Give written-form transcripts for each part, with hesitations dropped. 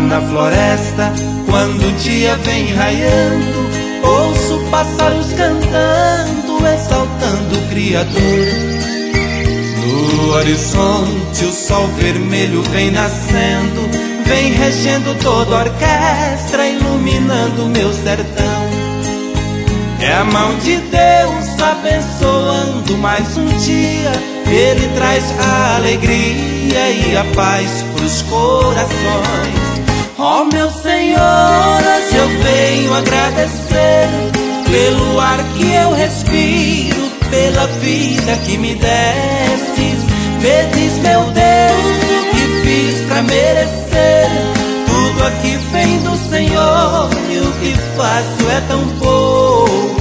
na floresta, quando o dia vem raiando, ouço pássaros cantando, exaltando o Criador. No horizonte o sol vermelho vem nascendo, vem regendo toda a orquestra, iluminando meu sertão. É a mão de Deus abençoando mais um dia, Ele traz a alegria e a paz pros corações. Ó meu Senhor, hoje eu venho agradecer pelo ar que eu respiro, pela vida que me destes. Vedes, meu Deus, o que fiz pra merecer. Tudo aqui vem do Senhor e o que faço é tão pouco.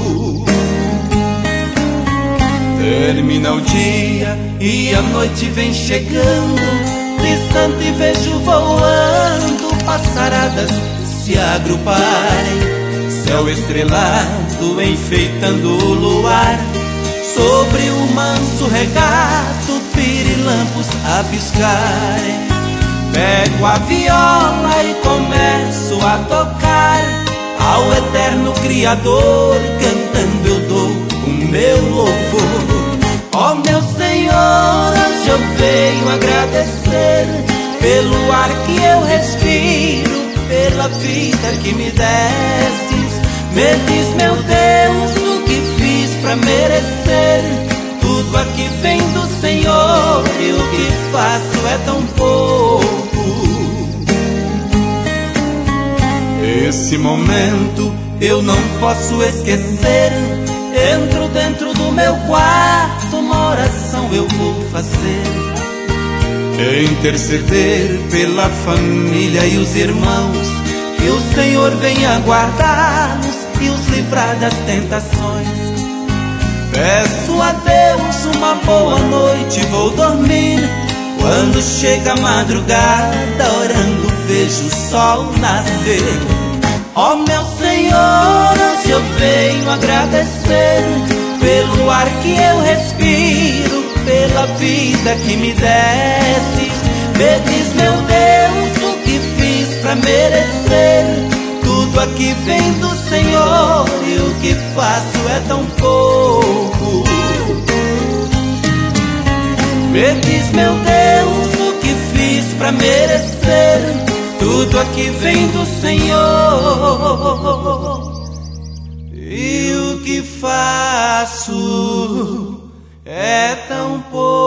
Termina o dia e a noite vem chegando, distante vejo voando passaradas se agruparem. Céu estrelado enfeitando o luar, sobre o manso regato pirilampos a piscarem. Pego a viola e começo a tocar ao eterno Criador, cantando eu dou o meu louvor. Ó meu Senhor, hoje eu venho agradecer pelo ar que eu respiro, pela vida que me destes. Me diz, meu Deus, o que fiz pra merecer. Tudo aqui vem do Senhor e o que faço é tão pouco. Esse momento eu não posso esquecer. Entro dentro do meu quarto, uma oração eu vou fazer. Interceder pela família e os irmãos, que o Senhor venha guardá-los e os livrar das tentações. Peço a Deus uma boa noite, vou dormir. Quando chega a madrugada, orando vejo o sol nascer. Ó meu Senhor, hoje eu venho agradecer pelo ar que eu respiro, pela vida que me destes. Me diz, meu Deus, o que fiz pra merecer. Tudo aqui vem do Senhor e o que faço é tão pouco. Me diz, meu Deus, o que fiz pra merecer. Tudo aqui vem do Senhor e o que faço é tão pouco.